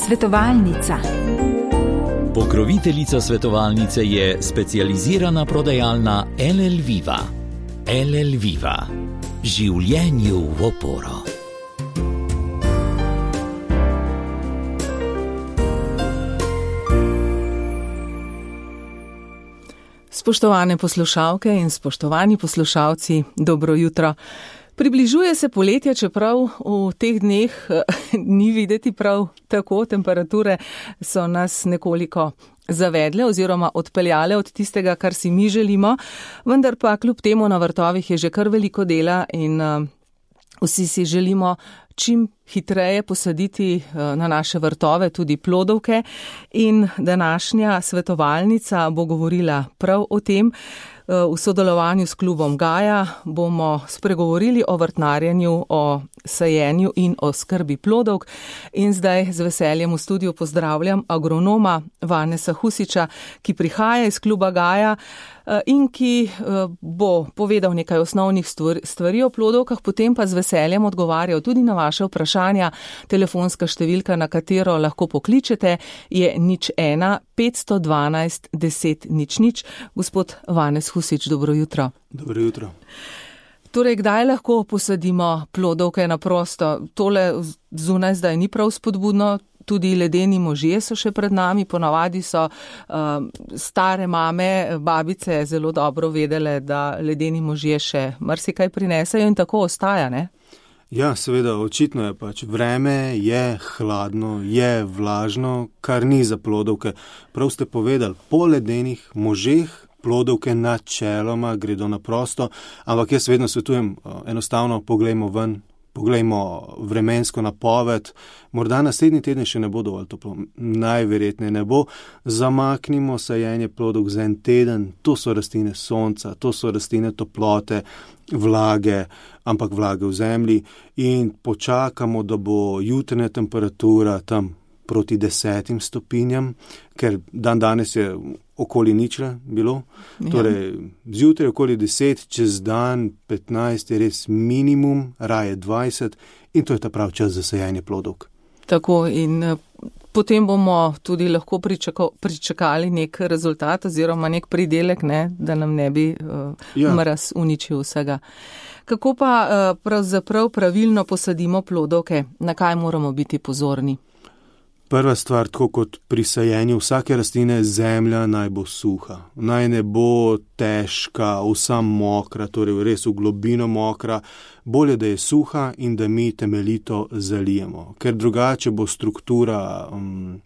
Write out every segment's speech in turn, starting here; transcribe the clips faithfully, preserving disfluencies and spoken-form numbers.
Svetovalnica. Pokroviteljica svetovalnice je specializirana prodajalna L L Viva. L L Viva. Življenju v oporo. Spoštovane poslušalke in spoštovani poslušalci, dobro jutro. Približuje se poletje, čeprav v teh dneh ni videti prav tako. Temperature so nas nekoliko zavedle oziroma odpeljale od tistega, kar si mi želimo, vendar pa kljub temu na vrtovih je že kar veliko dela in uh, vsi si želimo čim hitreje posaditi na naše vrtove tudi plodovke in današnja svetovalnica bo govorila prav o tem. V sodelovanju s klubom Gaja bomo spregovorili o vrtnarjenju, o sajenju in o skrbi plodovk. In zdaj z veseljem v studiu pozdravljam agronoma Vanesa Husiča, ki prihaja iz kluba Gaja in ki bo povedal nekaj osnovnih stvari o plodovkah, potem pa z veseljem odgovarjal tudi na vaše vprašanja. Telefonska številka, na katero lahko pokličete, je nič ena petsto dvanajst deset nič nič. Gospod Vanes Husič, dobro jutro. Dobro jutro. Torej, kdaj lahko posadimo plodovke na prosto? Tole zunaj zdaj ni prav spodbudno. Tudi ledeni možje so še pred nami, ponavadi so uh, stare mame, babice zelo dobro vedele, da ledeni možje še marsikaj prinesajo in tako ostaja, ne? Ja, seveda, očitno je pač. Vreme je hladno, je vlažno, kar ni za plodovke. Prav ste povedali, po ledenih možeh plodovke načeloma gredo na prosto, ampak jaz vedno svetujem, enostavno poglejmo ven, poglejmo vremensko napoved, morda naslednji teden še ne bo dovolj toplo, najverjetneje ne bo, zamaknimo sajenje plodovk za en teden, to so rastline sonca, to so rastline toplote, vlage, ampak vlage v zemlji in počakamo, da bo jutranja temperatura tam proti desetim stopinjam, ker dan danes je okoli ničle bilo, ja. Torej zjutraj okoli deset, čez dan petnajst je res minimum, raje dvajset in to je ta prav čas za sajenje plodovk. Tako in potem bomo tudi lahko pričako, pričakali nek rezultat oziroma nek pridelek, ne, da nam ne bi uh, ja. mraz uničil vsega. Kako pa uh, pravzaprav pravilno posadimo plodovke, na kaj moramo biti pozorni? Prva stvar, tako kot pri sajenju vsake rastline, zemlja naj bo suha. Naj ne bo težka, vsa mokra, torej res v globino mokra. Bolje, da je suha in da mi temeljito zalijemo. Ker drugače bo struktura um,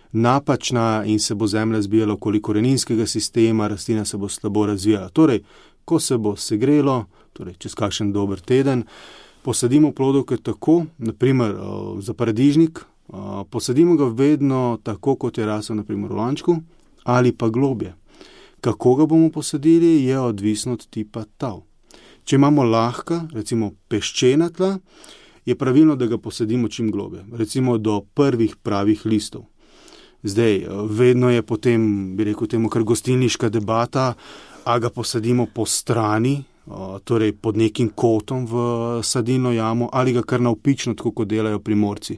napačna in se bo zemlja zbijala okoli koreninskega sistema, rastlina se bo slabo razvijala. Torej, ko se bo segrelo, torej čez kakšen dober teden, posadimo plodovke tako, naprimer uh, za paradižnik, Uh, posadimo ga vedno tako, kot je rasel naprimer v lončku ali pa globje. Kako ga bomo posadili, je odvisno od tipa tal. Če imamo lahka, recimo peščena tla, je pravilno, da ga posadimo čim globje, recimo do prvih pravih listov. Zdaj, vedno je potem, bi rekel temu, kar gostilniška debata, a ga posadimo po strani, uh, torej pod nekim kotom v sadilno jamo ali ga kar navpično, tako kot delajo Primorci.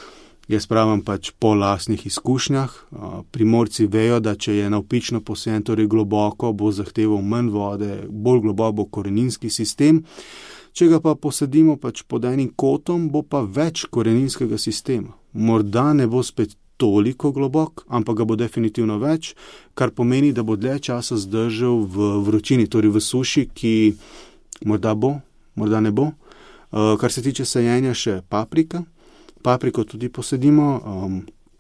Jaz pravim pač po lastnih izkušnjah. Primorci vejo, da če je navpično posajen, torej globoko, bo zahteval manj vode, bolj globoko bo koreninski sistem. Če ga pa posadimo pač pod enim kotom, bo pa več koreninskega sistema. Morda ne bo spet toliko globok, ampak ga bo definitivno več, kar pomeni, da bo dlje časa zdržal v vročini, torej v suši, ki morda bo, morda ne bo. Kar se tiče sajenja, še paprika. Papriko tudi posadimo um,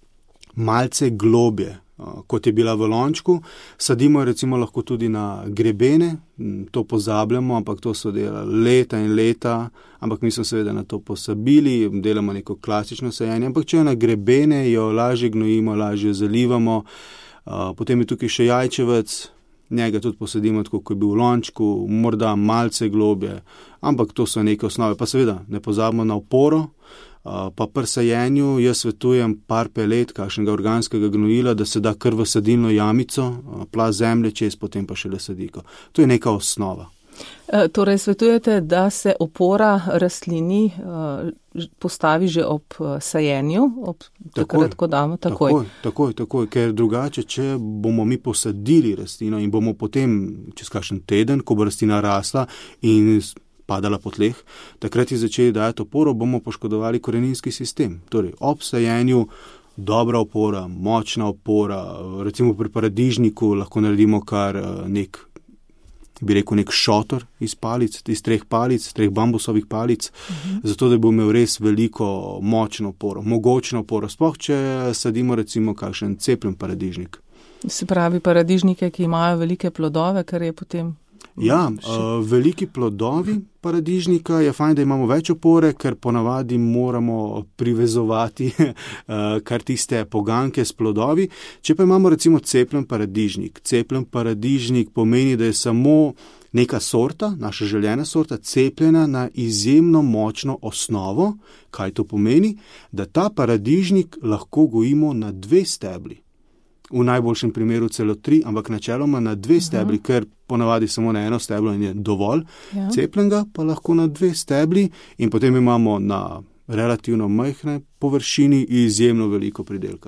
malce globje, uh, kot je bila v lončku. Sadimo recimo lahko tudi na grebene, to pozabljamo, ampak to so delali leta in leta, ampak mi smo seveda na to posabili, delamo neko klasično sajenje, ampak če jo na grebene, jo lažje gnojimo, lažje zalivamo. Uh, potem je tukaj še jajčevec, njega tudi posadimo tako, kot je bil v lončku, morda malce globje, ampak to so neke osnove. Pa seveda ne pozabimo na oporo. Pa pri sajenju jaz svetujem par pelet, kakšnega organskega gnojila, da se da kar v sadilno jamico, plast zemlje čez, potem pa šele sadiko. To je neka osnova. E, torej, svetujete, da se opora rastlini e, postavi že ob sajenju, ob takrat, ko damo takoj. Takoj, takoj, takoj, ker drugače, če bomo mi posadili rastlino in bomo potem čez kakšen teden, ko bo rastlina rasla in padala po tleh, takrat je začeli dajati oporo, bomo poškodovali koreninski sistem. Torej, ob sajenju dobra opora, močna opora, recimo pri paradižniku lahko naredimo kar nek, bi rekel, nek šotor iz palic, iz treh palic, treh bambusovih palic, uh-huh. zato da bo imel res veliko močno oporo, mogočno oporo, sploh če sadimo recimo kakšen cepljen paradižnik. Se pravi paradižnike, ki imajo velike plodove, kar je potem... Ja, uh, veliki plodovi paradižnika je fajn, da imamo več opore, ker ponavadi moramo privezovati uh, kar tiste poganke s plodovi. Če pa imamo recimo cepljen paradižnik, cepljen paradižnik pomeni, da je samo neka sorta, naša željena sorta, cepljena na izjemno močno osnovo. Kaj to pomeni? Da ta paradižnik lahko gojimo na dve stebli. V najboljšem primeru celo tri, ampak načeloma na dve stebli, uh-huh. ker ponavadi samo na eno steblo in je dovolj. Ja. Cepljenega pa lahko na dve stebli in potem imamo na relativno majhne površini izjemno veliko pridelka.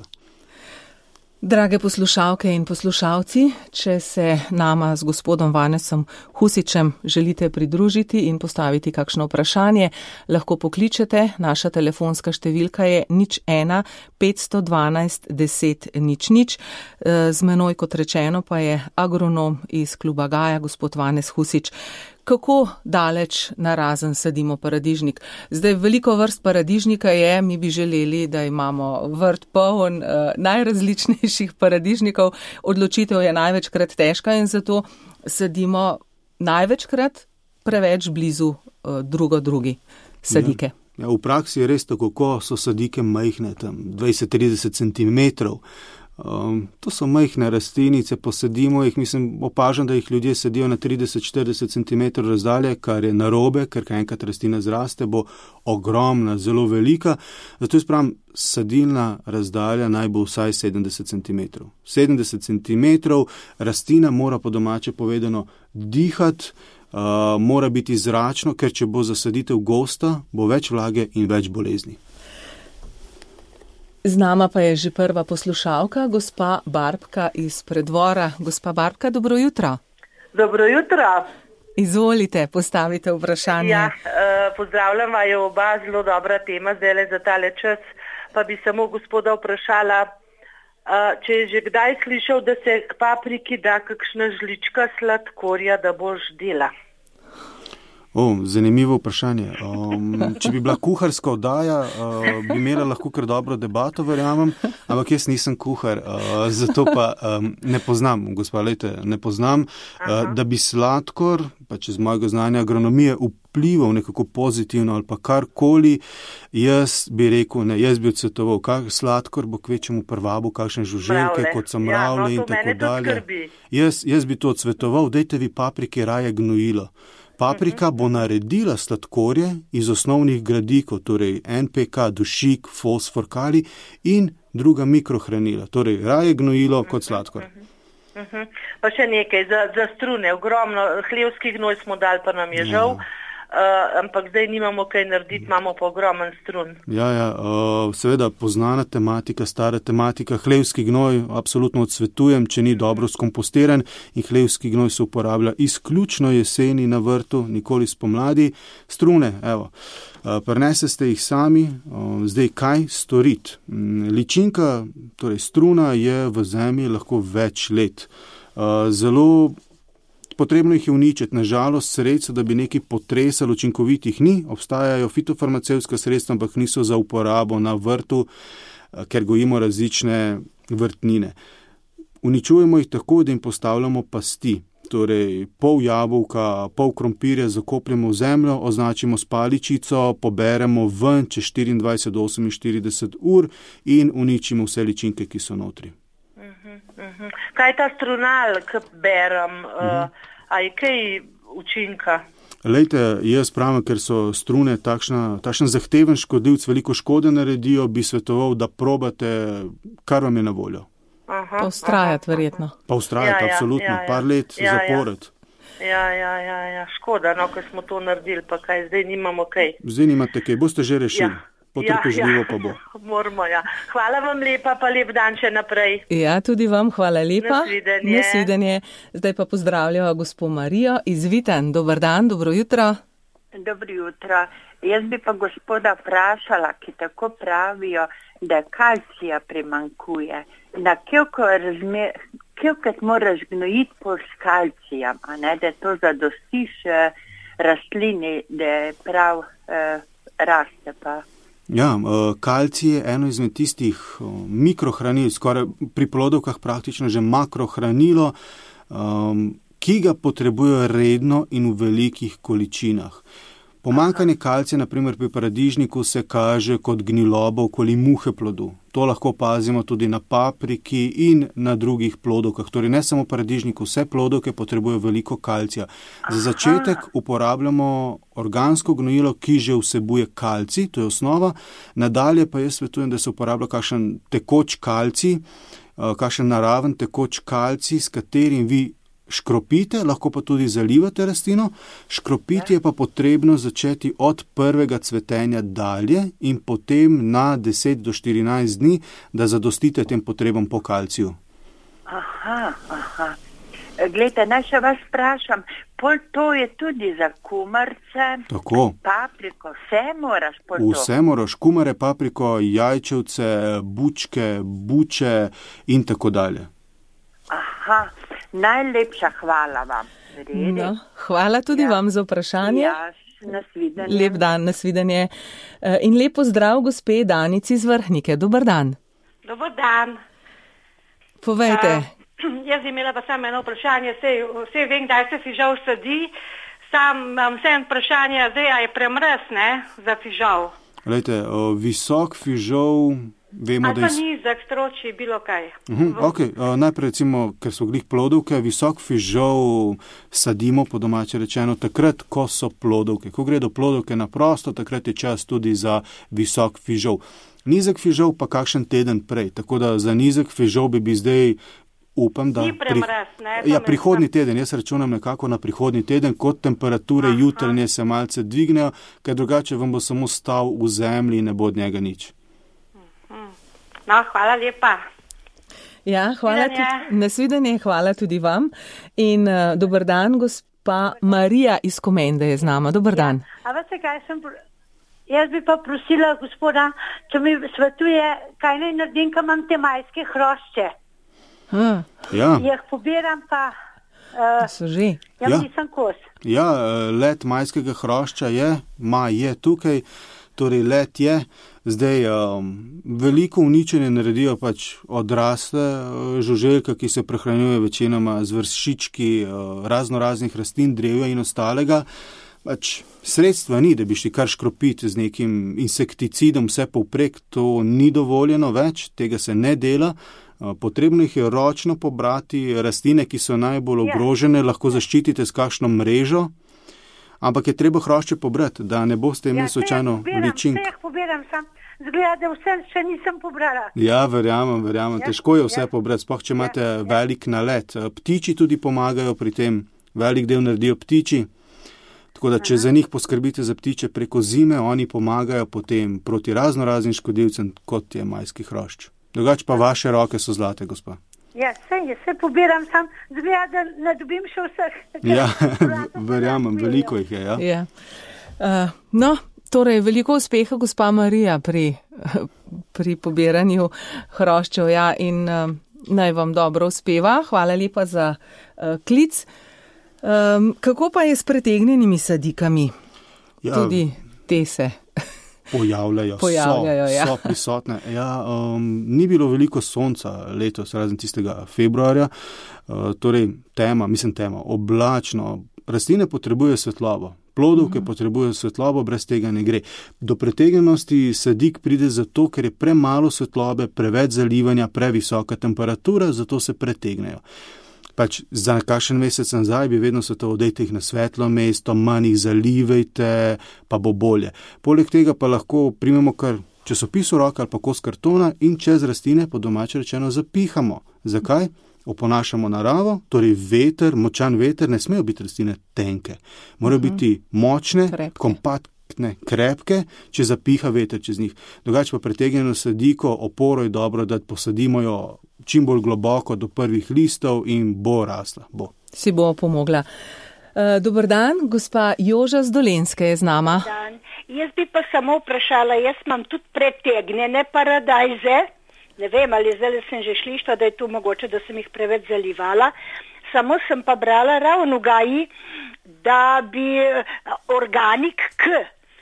Drage poslušalke in poslušalci, če se nama z gospodom Vanesom Husičem želite pridružiti in postaviti kakšno vprašanje, lahko pokličete. Naša telefonska številka je nič ena petsto dvanajst deset nič nič. Z menoj, kot rečeno, pa je agronom iz kluba Gaja, gospod Vanes Husič. Kako daleč narazen sadimo paradižnik? Zdaj, veliko vrst paradižnika je, mi bi želeli, da imamo vrt poln uh, najrazličnejših paradižnikov. Odločitev je največkrat težka in zato sadimo največkrat preveč blizu uh, drugo drugi sadike. Ja, ja, v praksi je res tako, ko so sadike majhne, tam dvajset do trideset centimetrov. Um, to so majhne rastlinice, posadimo jih, mislim, opažam, da jih ljudje sadijo na trideset do štirideset centimetrov razdalje, kar je narobe, ker kaj enkrat rastlina zraste, bo ogromna, zelo velika. Zato jaz pravim, sadilna razdalja naj bo vsaj sedemdeset centimetrov. sedemdeset centimetrov rastlina mora po domače povedano dihati, uh, mora biti zračno, ker če bo zasaditev gosta, bo več vlage in več bolezni. Z nama pa je že prva poslušalka, gospa Barbka iz Preddvora. Gospa Barbka, dobro jutro. Dobro jutro. Izvolite, postavite vprašanje. Ja, eh, pozdravljam vaju oba, zelo dobra tema zdaj za tale čas. Pa bi samo gospoda vprašala, eh, če je že kdaj slišal, da se k papriki da kakšna žlička sladkorja, da bo ždela. O, zanimivo vprašanje. Um, če bi bila kuharska oddaja, uh, bi imela lahko kar dobro debato, verjamem, ampak jaz nisem kuhar, uh, zato pa um, ne poznam, gospa, lejte, ne poznam, uh, da bi sladkor, pa čez mojega znanja agronomije, vplival nekako pozitivno ali pa karkoli, jaz bi rekel, ne, jaz bi odsvetoval, kak sladkor bo kvečemu prvabu, kakšne žuželke, kot so mravlje ja, no, in tako dalje. Jaz, jaz bi to odsvetoval, dajte vi papriki raje gnojilo. Paprika bo naredila sladkorje iz osnovnih gradikov, torej en pe ka, dušik, fosfor, kalij in druga mikrohranila, torej raje gnojilo kot sladkor. Uh-huh. Uh-huh. Pa še nekaj, za, za strune, ogromno, hlevski gnoj smo dali, pa nam je žal, ja. uh, ampak zdaj nimamo kaj narediti, imamo pa ogromen strun. Ja, ja, uh, seveda poznana tematika, stara tematika, hlevski gnoj absolutno odsvetujem, če ni dobro skompostiran in hlevski gnoj se uporablja izključno jeseni na vrtu, nikoli spomladi. Strune, evo, uh, prinese ste jih sami, uh, zdaj kaj storiti? Ličinka, torej struna je v zemlji lahko več let. Uh, zelo potrebno jih je uničiti, nažalost sredstva, da bi nekaj potresalo, učinkovitih ni, obstajajo fitofarmacevtska sredstva, ampak niso za uporabo na vrtu, ker gojimo različne vrtnine. Uničujemo jih tako, da jim postavljamo pasti, torej pol jabolka, pol krompirja zakopljamo v zemljo, označimo s paličico, poberemo ven čez štiriindvajset do oseminštirideset ur in uničimo vse ličinke, ki so notri. Uh-huh. Kaj je ta strunal, ki berem, uh, a je kaj učinka? Lejte, jaz pravim, ker so strune takšna, takšen zahteven škodljivc, veliko škode naredijo, bi svetoval, da probate, kar vam je na voljo. Pa ustrajati verjetno. Pa ustrajati, ja, absolutno, ja, ja, par let ja, zapored. Ja, ja, ja, ja. Škoda, no, ko smo to naredili, pa kaj, zdaj nimamo kaj. Zdaj nimate kaj, boste že rešili. Ja. Potrpežljivo ja, pa bo. Moramo, ja. Hvala vam lepa, pa lep dan še naprej. Ja, tudi vam hvala lepa. Nasvidenje. Nasvidenje. Zdaj pa pozdravljava gospo Marijo iz Viten. Dobar dan, dobro jutro. Dobro jutro. Jaz bi pa gospoda vprašala, ki tako pravijo, da kalcija primankuje. Na kjevkrat moraš gnojiti po s kalcijem, a ne, da to zadostiš rastlini, da prav eh, raste pa. Ja, kalcij je eno izmed tistih mikrohranil, skoraj pri plodovkah praktično že makrohranilo, ki ga potrebujejo redno in v velikih količinah. Pomanjkanje kalcija, na primer pri paradižniku, se kaže kot gniloba okoli muhe plodu. To lahko opazimo tudi na papriki in na drugih plodovkah. Torej ne samo paradižniku, vse plodovke potrebujejo veliko kalcija. Za začetek uporabljamo organsko gnojilo, ki že vsebuje kalcij, to je osnova. Nadalje pa jaz svetujem, da se uporablja kakšen tekoč kalcij, kakšen naraven tekoč kalcij, s katerim vi škropite, lahko pa tudi zalivate rastlino. Škropiti je pa potrebno začeti od prvega cvetenja dalje in potem na deset do štirinajst dni, da zadostite tem potrebam po kalciju. Aha, aha. Glejte, naj še vas vprašam, pol to je tudi za kumarce, Tako. papriko, vse moraš pol to? Vse moraš, kumare, papriko, jajčevce, bučke, buče in tako dalje. Aha, najlepša hvala vam. No, hvala tudi Ja. vam za vprašanje. Ja, nasvidenje. Lep dan, nasvidenje. In lep pozdrav gospe Danici iz Vrhnike. Dobar dan. Dobar dan. Povejte. Uh, jaz imela pa samo eno vprašanje, vse, vse vem, da se fižol sadi, sam imam vse vprašanje, zdaj a je premrz, ne, za fižol. Glejte, visok fižol, vemo, Ali da pa je... nizek, stročji, bilo kaj. Uhum, ok, najprej recimo, ker so glih plodovke, visok fižol sadimo, po domače rečeno, takrat, ko so plodovke. Ko gre do plodovke na prosto, takrat je čas tudi za visok fižol. Nizek fižol pa kakšen teden prej, tako da za nizek fižol bi bi zdaj, upam, da... Ni premrz, ne? Ja, prihodni teden, jaz računam nekako na prihodni teden, kot temperature Aha. jutranje se malce dvignejo, ker drugače vam bo samo stal v zemlji in ne bo od njega nič. No, hvala lepa. Ja, hvala tudi, nasvidenje, hvala tudi vam. In uh, dober dan, gospa Marija iz Komende je z nama. Dober dan. A veste, kaj sem... Jaz bi pa prosila gospoda, če mi svetuje, kaj naj naredim, ko imam te majske hrošče. Ha, Ja. Jih pobiram pa... Uh, so že. ja, Ja. nisem kos. Ja, let majskega hrošča je, maj je tukaj, torej let je. Zdaj, um, veliko uničenje naredijo pač odrasle uh, žuželke, ki se prehranjujejo večinoma z vršički uh, razno raznih rastlin, drevja in ostalega. Pač sredstva ni, da bi šli kar škropiti z nekim insekticidom vse povprek, to ni dovoljeno več, tega se ne dela. Potrebno jih je ročno pobrati, rastline, ki so najbolj ogrožene, lahko zaščitite s kakšno mrežo, ampak je treba hrošče pobrati, da ne boste imeli slučajno ličink. Ja, vse jih pobiram, sam zgleda, da vse še nisem pobrala. Ja, verjamem, verjamem, Ja, težko je vse ja. pobrati, sploh če imate Ja, ja. velik nalet. Ptiči tudi pomagajo pri tem, velik del naredijo ptiči. Tako da, če za njih poskrbite za ptiče preko zime, oni pomagajo potem proti razno raznim škodljivcem, kot je majski hrošč. Drugač pa vaše roke so zlate, gospa. Ja, vse, vse pobiram, sam zgleda, da ne dobim še vseh. Ja, verjamem, veliko jih je, ja. Ja. Uh, no, torej, veliko uspeha, gospa Marija, pri, pri pobiranju hroščev, ja, in uh, naj vam dobro uspeva. Hvala lepa za uh, klic. Um, kako pa je s pretegnjenimi sadikami? Ja, Tudi te se pojavljajo, pojavljajo, so, ja. so prisotne. Ja, um, ni bilo veliko sonca letos, razen tistega februarja, uh, torej tema, mislim tema, oblačno. Rastline potrebujejo svetlobo, plodovke mm. potrebujejo svetlobo, brez tega ne gre. Do pretegnjenosti sadik pride zato, ker je premalo svetlobe, preveč zalivanja, previsoka temperatura, zato se pretegnejo. Pač za kakšen mesec nazaj bi vedno svetoval, dajte jih na svetlo mesto, manj jih zalivajte, pa bo bolje. Poleg tega pa lahko primemo kar časopis v roke ali pa kos kartona in čez rastline, po domače rečeno, zapihamo. Zakaj? oponašamo naravo, torej veter, močan veter, ne smejo biti rastline tenke. Morajo uh-huh. biti močne, krepke. kompaktne, krepke, če zapiha veter čez njih. Drugače pa pretegnjeno sadiko, oporo je dobro, da posadimo jo čim bolj globoko do prvih listov in bo rasla. Bo. Si bo pomogla. Uh, dober dan, gospa Joža z Dolenjske je z nama. Dan. Jaz bi pa samo vprašala, jaz imam tudi pretegnjene paradajze, ne vem, ali zdaj sem že slišala, da je to mogoče, da sem jih preveč zalivala, samo sem pa brala ravno v Gaji, da bi organik K,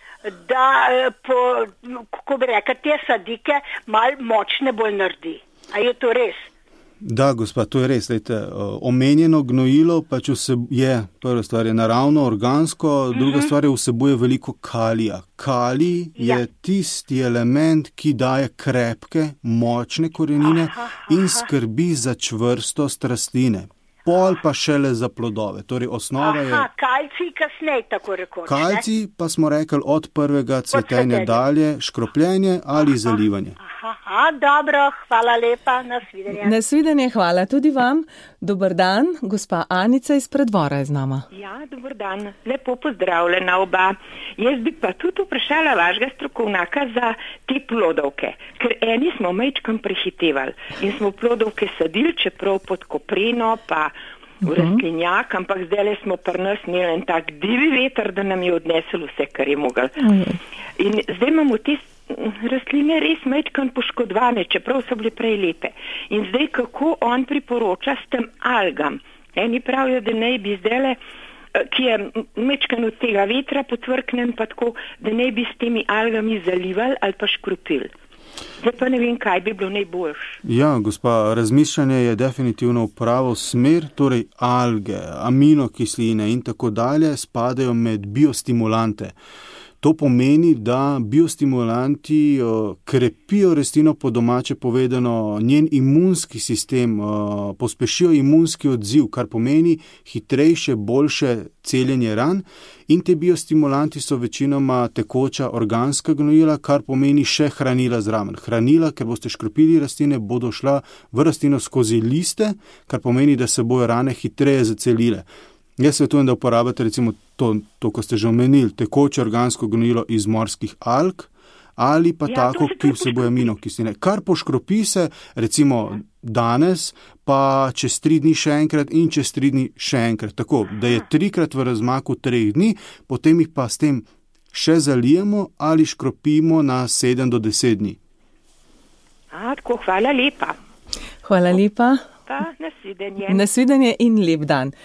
da po, kako bi rekla, te sadike mal močne bolj naredi. A je to res? Da, gospa, to je res. Lejte, omenjeno gnojilo pač je, prva stvar je naravno, organsko, mm-hmm. druga stvar je vsebuje veliko kalija. Kalij ja. je tisti element, ki daje krepke, močne korenine aha, aha. in skrbi za čvrstost rastline. Pol pa šele za plodove. Torej, osnova je... Aha, kalcij kasneje, tako rekoč. Kalcij pa smo rekli od prvega cvetenja dalje, škropljenje ali aha, zalivanje. Aha, dobro, hvala lepa, nasvidenje. Nasvidenje, hvala tudi vam. Dober dan, gospa Anica iz Preddvora je z nama. Ja, dober dan, lepo pozdravljena oba. Jaz bi pa tudi vprašala vašega strokovnjaka za te plodovke, ker eni smo majčkam prehitevali in smo plodovke sadili, čeprav pod kopreno, pa v rastlinjak, ampak zdaj smo pri nas imeli en tak divi veter, da nam je odnesel vse, kar je mogel. In zdaj imamo te rastline res majčkam poškodovane, čeprav so bile prej lepe. In zdaj kako on priporoča s tem algam? Eni pravijo, da naj bi zdajle, ki je majčkam od tega vetra potvrknen, pa tako, da naj bi s temi algami zalivali ali pa škropili. Zdaj pa ne vem, kaj bi bilo najboljš. Ja, gospa, razmišljanje je definitivno v pravo smer, torej alge, aminokisline in tako dalje spadajo med biostimulante. To pomeni, da biostimulanti uh, krepijo rastlino, po domače povedano, njen imunski sistem, uh, pospešijo imunski odziv, kar pomeni hitrejše, boljše celjenje ran. In te biostimulanti so večinoma tekoča organska gnojila, kar pomeni še hranila zraven. Hranila, ker boste škropili rastline, bodo šla v rastlino skozi liste, kar pomeni, da se bojo rane hitreje zacelile. Jaz svetujem, da uporabljate recimo to, to, ko ste že omenili, tekoče organsko gnojilo iz morskih alg ali pa ja, tako, ki vsebuje aminokisline. Kar poškropi se recimo danes, pa čez tri dni še enkrat in čez tri dni še enkrat. Tako, da je trikrat v razmaku treh dni, potem jih pa s tem še zalijemo ali škropimo na sedem do deset dni. A, tako, hvala lepa. Hvala lepa. Pa, nasvidenje. Nasvidenje in lep dan.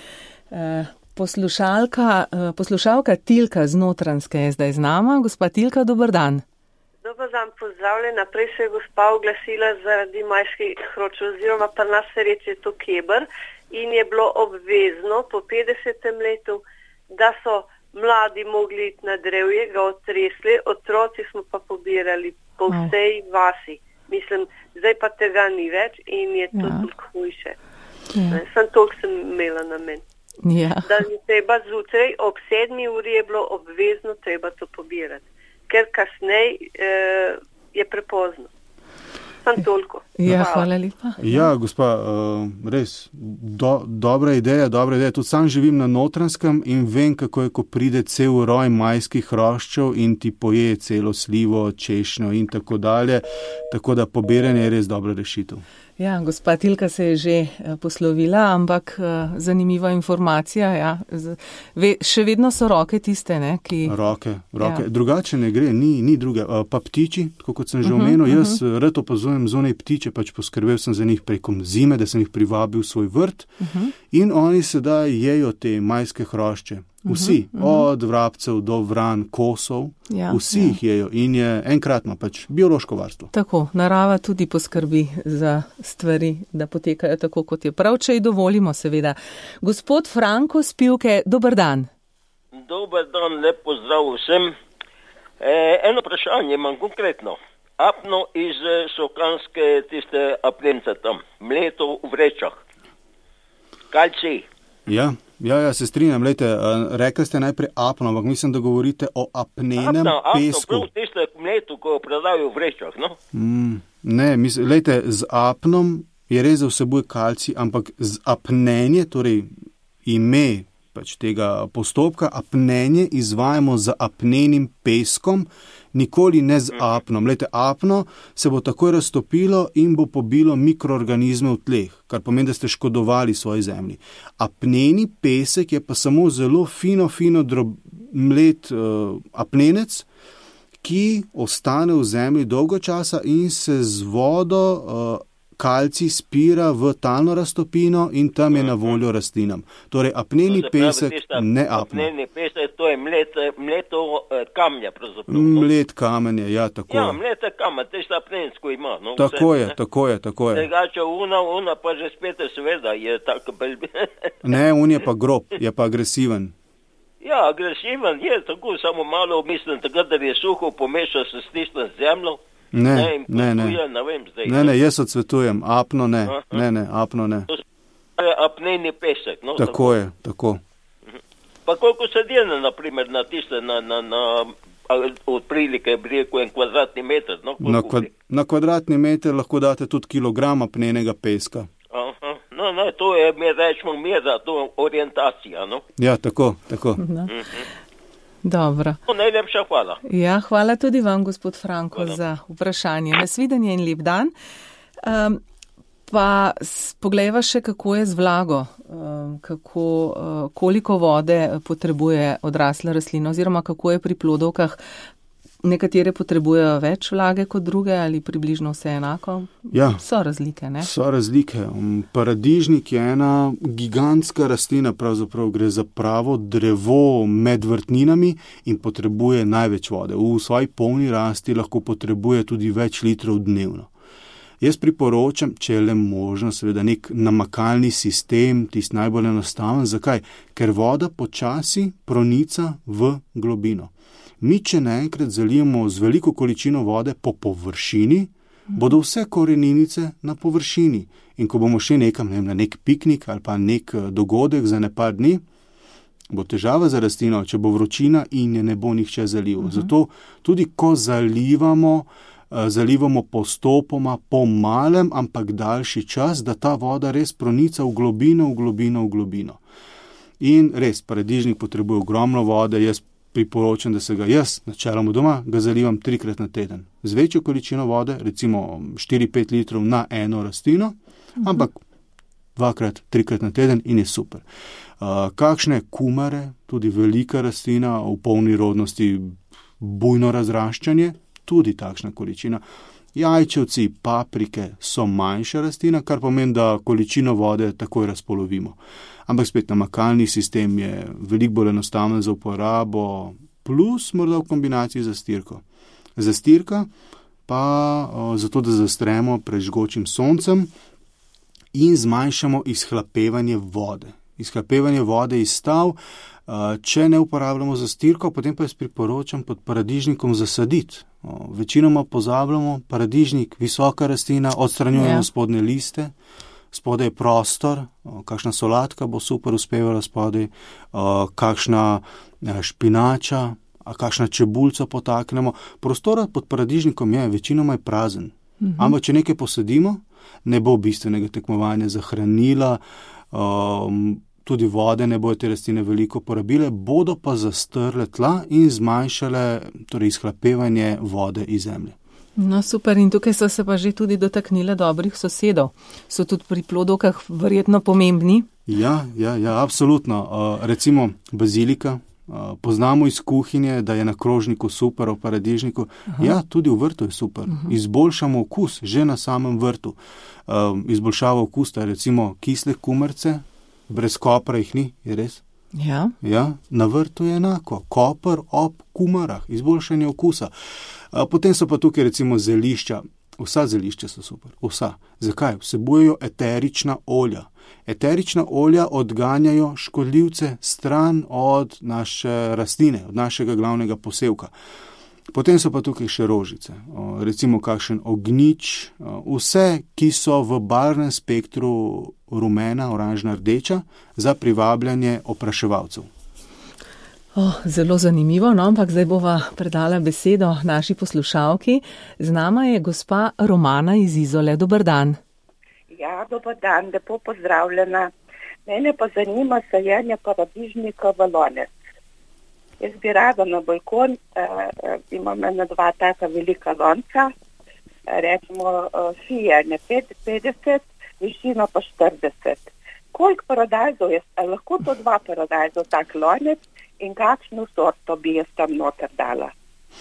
Poslušalka, poslušalka Tilka z Notranjske je zdaj z nama. Gospa Tilka, dober dan. Dober dan, pozdravljena. Prej se je gospa oglasila zaradi majskih hročev, oziroma pa nas se reče to keber, in je bilo obvezno po petdesetem letu, da so mladi mogli iti na drevje, ga otresli, otroci smo pa pobirali po vsej vasi. Mislim, zdaj pa tega ni več in je to ja. toliko hujše. Ja. Sem toliko sem imela na meni. Ja. Da je treba zjutraj ob sedmi uri je bilo obvezno treba to pobirati, ker kasneje eh, je prepozno. Sam toliko. Ja, hvala lepa. Ja, gospa, uh, res, do, dobra ideja, dobra ideja. Tudi sam živim na Notranjskem in vem, kako je, ko pride cel roj majskih hroščev in ti poje celo slivo, češnjo in tako dalje. Tako da pobiranje je res dobra rešitev. Ja, gospa Tilka se je že poslovila, ampak zanimiva informacija. Ja. Ve, še vedno so roke tiste, ne? Ki... Roke, roke. Ja. Drugače ne gre, ni, ni druge. Pa ptiči, tako kot sem že omenil, uh-huh, jaz uh-huh. rad opazujem zunaj ptiče, pač poskrbel sem za njih prekom zime, da sem jih privabil v svoj vrt uh-huh. in oni sedaj jejo te majske hrošče. Vsi, uh-huh, uh-huh. od vrabcev do vran, kosov, ja, vsi ja. jih jejo in je enkratno pač biološko varstvo. Tako, narava tudi poskrbi za stvari, da potekajo tako, kot je prav, če ji dovolimo, seveda. Gospod Franko Spivke, dober dan. Dober dan, lep pozdrav vsem. E, eno vprašanje imam konkretno. Apno iz Sokanske, tiste aplence tam, mleto v vrečah. Kalcij. Ja. Ja, ja, se strinjam, lejte, rekli ste najprej apno, ampak mislim, da govorite o apnenem apno, pesku. Apno, prav tiste mleto, ko prodajo v vrečah, no? Mm, ne, mislim, lejte, z apnom je res, da vsebuje kalcij, ampak z apnenje, torej ime pač tega postopka, apnenje izvajamo z apnenim peskom, nikoli ne z apnom. Glejte, apno se bo takoj raztopilo in bo pobilo mikroorganizme v tleh, kar pomeni, da ste škodovali svoji zemlji. Apneni pesek je pa samo zelo fino, fino drobmlet uh, apnenec, ki ostane v zemlji dolgo časa in se z vodo uh, kalcij spira v talno raztopino in tam je na voljo rastlinam. Torej, apneni To se pravi, pesek, tista ne apno. Apneni pesek, to je mlet, mleto eh, kamnja pravzaprav. Mlet kamenje, ja, tako Ja, je. mleta kamen, tista apnensko ima. No, Tako vse, je, ne. tako je, tako je. Drugače una, una pa že spet seveda je tako bolj... Ne, on je pa grob, je pa agresiven. Ja, agresiven je, tako samo malo mislim, tako da je suho pomeša se s tistem zemljo. Ne, in ne, ne. potuje, ne vem zdaj. Ne, ne, jaz odsvetujem, apno ne, Aha. ne, ne, apno ne. To je apneni pesek. No, Tako je, tako. Pa koliko se dene, na primer, na tiste, na, na, na a, otprilike, bi rekel, en kvadratni meter, no? Na, koliko kvad, gre? na kvadratni meter lahko date tudi kilogram apnenega peska. Aha, no, no, to je, mi rečemo, mera, to je orientacija, no? Ja, tako, tako. No. Mhm. Dobro. No, najlepša hvala. Ja, hvala tudi vam, gospod Franko, Hvala. za vprašanje. Nasvidenje in lep dan. Um, pa s- poglejva še, kako je z vlago, um, kako, uh, koliko vode potrebuje odrasla rastlina oziroma kako je pri plodovkah. Nekatere potrebujejo več vlage kot druge ali približno vse enako. Ja. So razlike, ne? So razlike. Um, Paradižnik je ena gigantska rastlina, pravzaprav gre za pravo drevo med vrtninami in potrebuje največ vode. V svoji polni rasti lahko potrebuje tudi več litrov dnevno. Jaz priporočam, če je le možno, seveda nek namakalni sistem, tisti najbolj enostaven. Zakaj? Ker voda počasi pronica v globino. Mi, če naenkrat zalijemo z veliko količino vode po površini, bodo vse koreninice na površini. In ko bomo šli nekam, ne vem, na nek piknik ali pa nek eh, dogodek za nepar dni, bo težava za rastlino, če bo vročina in je ne bo nihče zalival. Zato tudi ko zalivamo, eh, zalivamo postopoma, po malem, ampak daljši čas, da ta voda res pronica v globino, v globino, v globino. In res, paradižnik potrebuje ogromno vode, jaz priporočam, da se ga jaz, načeloma doma, ga zalivam trikrat na teden. Z večjo količino vode, recimo štiri pet litrov na eno rastlino, ampak dvakrat, trikrat na teden in je super. Uh, kakšne kumare, tudi velika rastlina v polni rodnosti, bujno razraščanje, tudi takšna količina. Jajčevci, paprike so manjša rastlina, kar pomeni, da količino vode takoj razpolovimo. Ampak spet namakalni sistem je veliko bolj enostaven za uporabo, plus morda v kombinaciji z zastirko. Zastirka pa o, zato, da zastremo pred žgočim soncem in zmanjšamo izhlapevanje vode. Izhlapevanje vode iz stav, če ne uporabljamo zastirko, potem pa jaz priporočam pod paradižnikom zasaditi. O, večinoma pozabljamo, paradižnik, visoka rastlina, odstranjujemo Ja. spodnje liste, spodaj je prostor, o, kakšna solatka bo super uspevala spodaj, o, kakšna eh, špinača, a kakšna čebulca potaknemo. Prostora pod paradižnikom je, večinoma je prazen. Mhm. Ampak če nekaj posadimo, ne bo bistvenega tekmovanja za hranila, um, tudi vode ne bojo te rastline veliko porabile, bodo pa zastrle tla in zmanjšale torej izhlapevanje vode iz zemlje. No, super. In tukaj so se pa že tudi dotaknile dobrih sosedov. So tudi pri plodovkah verjetno pomembni. Ja, ja, ja, absolutno. Uh, recimo bazilika. Uh, poznamo iz kuhinje, da je na krožniku super, v paradižniku. Aha. Ja, tudi v vrtu je super. Aha. Izboljšamo okus že na samem vrtu. Uh, izboljšava okusa, recimo kisle kumarce, brez kopra jih ni, je res? Ja. Ja, na vrtu je enako. Koper ob kumarah, izboljšanje okusa. Uh, potem so pa tukaj recimo zelišča. Vsa zelišča so super. Vsa. Zakaj? Vsebujejo eterična olja. Eterična olja odganjajo škodljivce stran od naše rastline, od našega glavnega posevka. Potem so pa tukaj še rožice, o, recimo kakšen ognjič, o, vse, ki so v barvnem spektru rumena, oranžna, rdeča, za privabljanje opraševalcev. Oh, zelo zanimivo, no, ampak zdaj bova predala besedo naši poslušalki. Z nama je gospa Romana iz Izole. Dober dan. Ja, Ja, dober dan, lepo pozdravljena. Mene pa zanima sajenje paradižnika v lonec. Jaz bi rada na balkon, eh, imam ena dva taka velika lonca, eh, rečemo eh, sijenje petdeset, višino pa štirideset. Koliko paradajzov je, lahko to dva paradajzov, tak lonec in kakšno sorto bi jaz tam noter dala?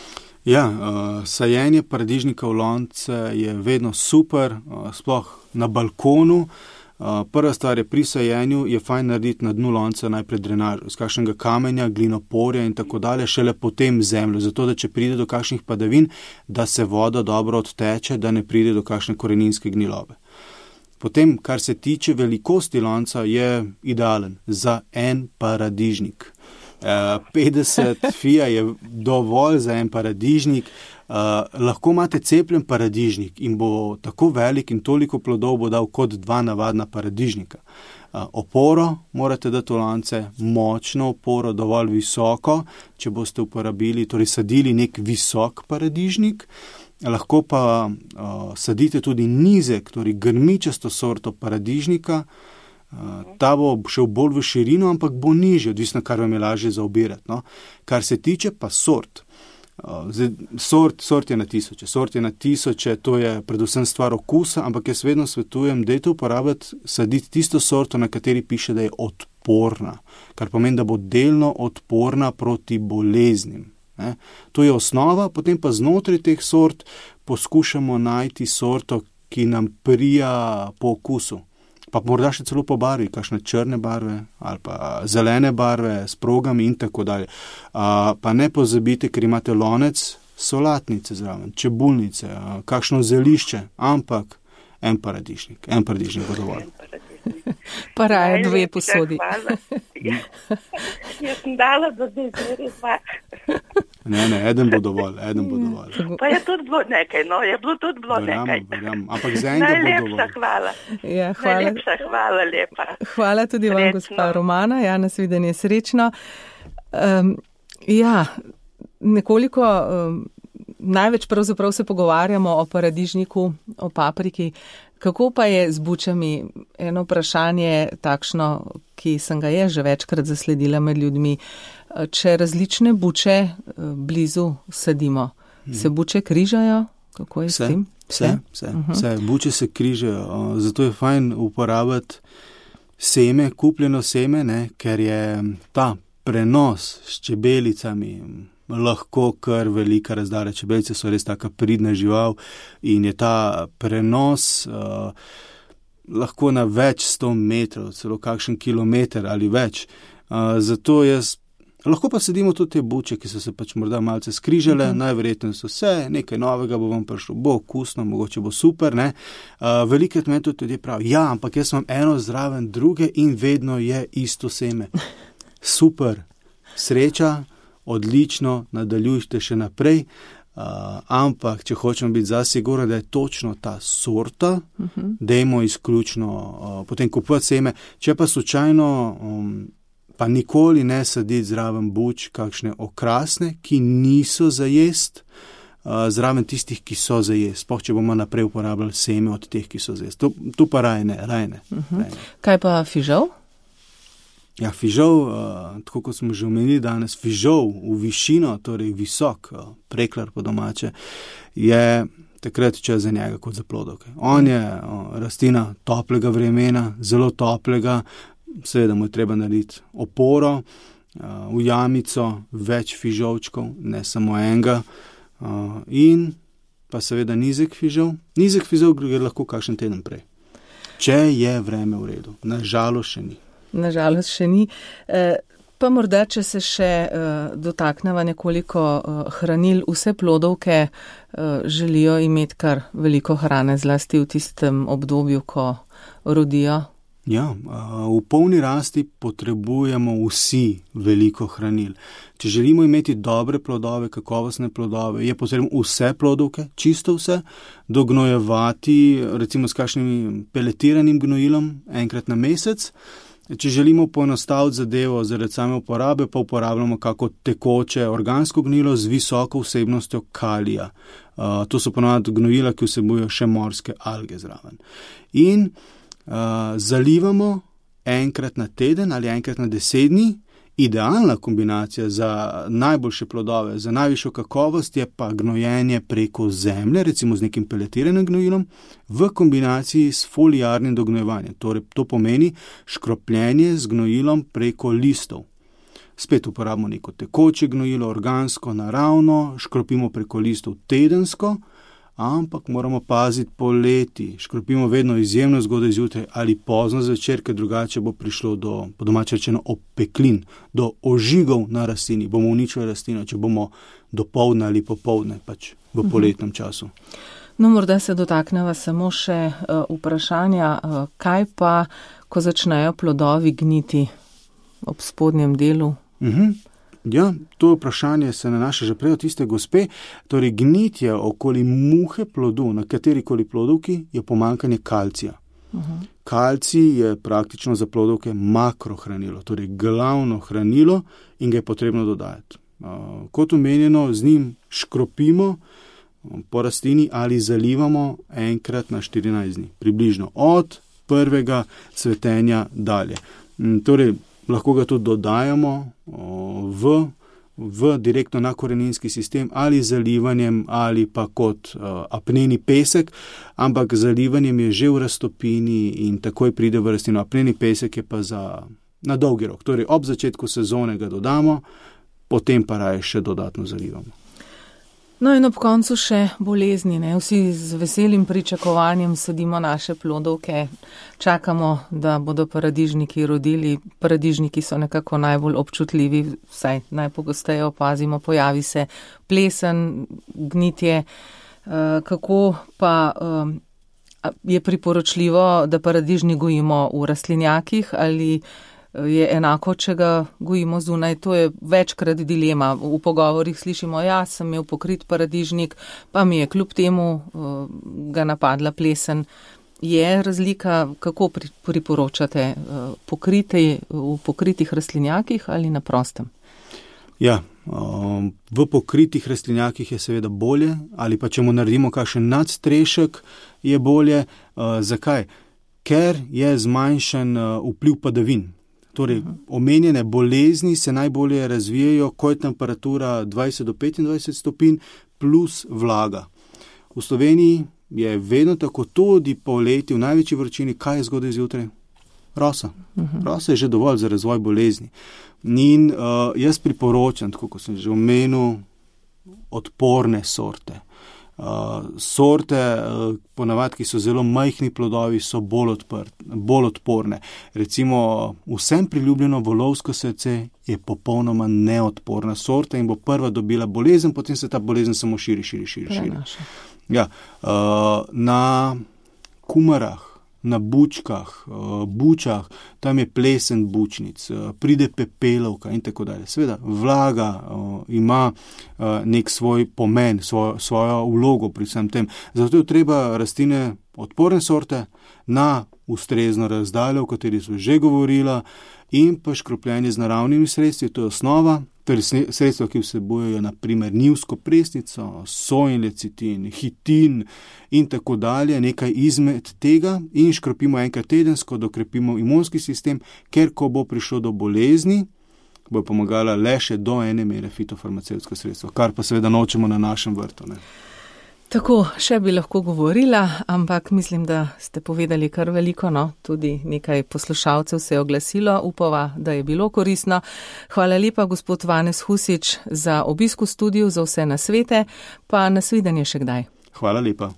Ja, uh, sajenje paradižnika v lonce je vedno super, uh, sploh na balkonu. Uh, prva stvar je pri sajenju, je fajn narediti na dnu lonca najprej drenažo, z kakšnega kamenja, glinoporja in tako dalje, šele potem zemljo, zato da če pride do kakšnih padavin, da se voda dobro odteče, da ne pride do kakšne koreninske gnilobe. Potem, kar se tiče velikosti lonca, je idealen za en paradižnik. Uh, petdeset fija je dovolj za en paradižnik. Uh, lahko imate cepljen paradižnik in bo tako velik in toliko plodov bo dal kot dva navadna paradižnika. Uh, oporo morate dati v lonce, močno oporo, dovolj visoko, če boste uporabili, torej sadili nek visok paradižnik. Lahko pa uh, sadite tudi nizek, torej grmičasto sorto paradižnika. Uh, ta bo šel bolj v širino, ampak bo nižji, odvisno, kar vam je lažje zaobirati. No? Kar se tiče pa sort. Uh, zdaj, sort, sort je na tisoče. Sort je na tisoče, to je predvsem stvar okusa, ampak jaz vedno svetujem, dajte uporabiti, saditi tisto sorto, na kateri piše, da je odporna. Kar pomeni, da bo delno odporna proti boleznim. Ne? To je osnova, potem pa znotraj teh sort poskušamo najti sorto, ki nam prija po okusu. Pa morda še celo po barvi, kakšne črne barve ali pa zelene barve s progami in tako dalje. A, pa ne pozabite, ker imate lonec, solatnice zraven, čebulnice, a, kakšno zelišče, ampak en paradižnik, en paradižnik bo dovolj. Pa raje dve posodi. Ja. Jaz sem dala do zdaj zmeri dva. Ne, ne, eden bo dovolj, eden bo dovolj. Pa je tudi bilo nekaj, no, je bilo tudi bilo nekaj. Verjam, ampak za enega bo dovolj. Najlepša hvala. Ja, hvala. Najlepša hvala, lepa. Hvala tudi vam, gospa Romana. Ja, nasvidenje srečno. Um, ja, nekoliko, um, največ pravzaprav se pogovarjamo o paradižniku, o papriki. Kako pa je z bučami? Eno vprašanje takšno, ki sem ga je že večkrat zasledila med ljudmi. Če različne buče blizu sadimo, se buče križajo? Kako je vse, s tem? Vse, vse, uh-huh. vse. Buče se križajo, zato je fajn uporabiti seme, kupljeno seme, ne, ker je ta prenos s čebelicami lahko kar velika razdalja. Čebelice so res taka pridna žival in je ta prenos uh, lahko na več sto metrov, celo kakšen kilometer ali več. Uh, zato jaz lahko pa sedimo tudi te buče, ki so se pač morda malce skrižale, uh-huh. najverjetno so vse, nekaj novega bo vam prišlo, bo okusno, mogoče bo super, ne. Uh, velikrat me tudi ljudje pravi, ja, ampak jaz imam eno zraven druge in vedno je isto seme. Super, sreča, odlično, nadaljujte še naprej, uh, ampak če hočemo biti zasigurno, da je točno ta sorta, uh-huh. dajmo izključno uh, potem kupovati seme, če pa slučajno um, pa nikoli ne saditi zraven buč kakšne okrasne, ki niso za jest, uh, zraven tistih, ki so za jest, spoh če bomo naprej uporabljali seme od teh, ki so za jest. Tu, tu pa raje ne, raje ne. Uh-huh. Raje ne. Kaj pa fižol? Ja, fižol, uh, tako kot smo že omenili danes, fižol v višino, torej visok, uh, preklar po domače, je takrat čas za njega kot za plodovke. On je uh, rastlina toplega vremena, zelo toplega, seveda mu je treba narediti oporo, uh, v jamico, več fižolčkov, ne samo enega, uh, in pa seveda nizek fižol. Nizek fižol gre lahko kakšen teden prej, če je vreme v redu. Nažalost še ni. Nažalost še ni. Pa morda, če se še dotakneva nekoliko hranil, vse plodovke želijo imeti kar veliko hrane, zlasti v tistem obdobju, ko rodijo. Ja, v polni rasti potrebujemo vsi veliko hranil. Če želimo imeti dobre plodove, kakovostne plodove, je potrebno vse plodovke, čisto vse, dognojevati recimo s kakšnim peletiranim gnojilom enkrat na mesec. Če želimo poenostaviti zadevo zaradi same uporabe, pa uporabljamo kako tekoče organsko gnojilo z visoko vsebnostjo kalija. Uh, to so ponovadi gnojila, ki vsebujejo še morske alge zraven. In zalivamo enkrat na teden ali enkrat na deset dni. Idealna kombinacija za najboljše plodove, za najvišjo kakovost je pa gnojenje preko zemlje, recimo z nekim peletiranim gnojilom, v kombinaciji s foliarnim dognojevanjem. Torej, to pomeni škropljenje z gnojilom preko listov. Spet uporabimo neko tekoče gnojilo, organsko, naravno, škropimo preko listov tedensko, ampak moramo paziti poleti. Škropimo vedno izjemno zgodaj zjutraj ali pozno zvečer, ker drugače bo prišlo do, po domače rečeno, opeklin, do ožigov na rastlini. Bomo uničili rastlino, če bomo dopoldne ali popoldne, pač v poletnem času. No, morda se dotakneva samo še uh, vprašanja, uh, kaj pa, ko začnejo plodovi gniti ob spodnjem delu? Mhm. Ja, to vprašanje se nanaša že prej od tiste gospe. Torej, gnitje okoli muhe plodu, na katerikoli plodovki, je pomanjkanje kalcija. Uh-huh. Kalcij je praktično za plodovke makrohranilo, torej glavno hranilo in ga je potrebno dodajati. Uh, kot omenjeno, z njim škropimo po rastlini ali zalivamo enkrat na štirinajst dni, približno od prvega cvetenja dalje. Um, torej, lahko ga tudi dodajamo v, v direktno na koreninski sistem ali zalivanjem ali pa kot uh, apneni pesek, ampak zalivanjem je že v raztopini in takoj pride v rastlino. Apneni pesek je pa za, na dolgi rok. Torej ob začetku sezone ga dodamo, potem pa raje še dodatno zalivamo. No in ob koncu še bolezni, ne? Vsi z veselim pričakovanjem sadimo naše plodovke, čakamo, da bodo paradižniki rodili. Paradižniki so nekako najbolj občutljivi, vsaj najpogosteje opazimo, pojavi se plesen, gnitje. Kako pa je priporočljivo, da paradižnik gojimo v rastlinjakih ali je enako, če ga gojimo zunaj? To je večkrat dilema. V pogovorih slišimo, ja, sem imel pokrit paradižnik, pa mi je kljub temu uh, ga napadla plesen. Je razlika, kako pri, priporočate, uh, pokriti v pokritih rastlinjakih ali na prostem? Ja, um, v pokritih rastlinjakih je seveda bolje, ali pa če mu naredimo kakšen nadstrešek, je bolje. Uh, zakaj? Ker je zmanjšan uh, vpliv padavin. Torej, omenjene bolezni se najbolje razvijajo, ko je temperatura dvajset do petindvajset stopinj plus vlaga. V Sloveniji je vedno tako, tudi poleti v največji vročini, kaj je zgodaj zjutraj? Rosa. Uh-huh. Rosa je že dovolj za razvoj bolezni. In uh, jaz priporočam, tako kot sem že omenil, odporne sorte. Uh, sorte, uh, ponavadi, ki so zelo majhni plodovi, so bolj, odprt, bolj odporne. Recimo, vsem priljubljeno volovsko srce je popolnoma neodporna sorta in bo prva dobila bolezen, potem se ta bolezen samo širi, širi, širi. širi. Ja, uh, na kumarah, na bučkah, uh, bučah, tam je plesen bučnic, uh, pride pepelovka in tako dalje. Seveda, vlaga uh, ima uh, nek svoj pomen, svojo, svojo vlogo pri vsem tem. Zato je treba rastline odporne sorte na ustrezno razdaljo, o kateri smo že govorila, in pa škropljenje z naravnimi sredstvi, to je osnova. Torej sredstva, ki vsebujejo na primer njivsko presnico, sojin lecitin, hitin in tako dalje, nekaj izmed tega in škropimo enkrat tedensko, dokrepimo imunski sistem, ker ko bo prišlo do bolezni, bo pomagala le še do ene mere fitofarmacevtska sredstva, kar pa seveda nočemo na našem vrtu. Ne? Tako, še bi lahko govorila, ampak mislim, da ste povedali kar veliko, no, tudi nekaj poslušalcev se je oglasilo, upava, da je bilo koristno. Hvala lepa, gospod Vanez Husič, za obisk v studiu, za vse nasvete, pa nasvidenje še kdaj. Hvala lepa.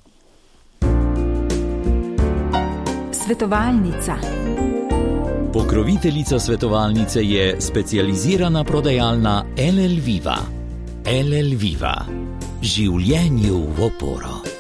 Svetovalnica. Pokroviteljica svetovalnice je specializirana prodajalna L L Viva. L L Viva. Življenju v oporo.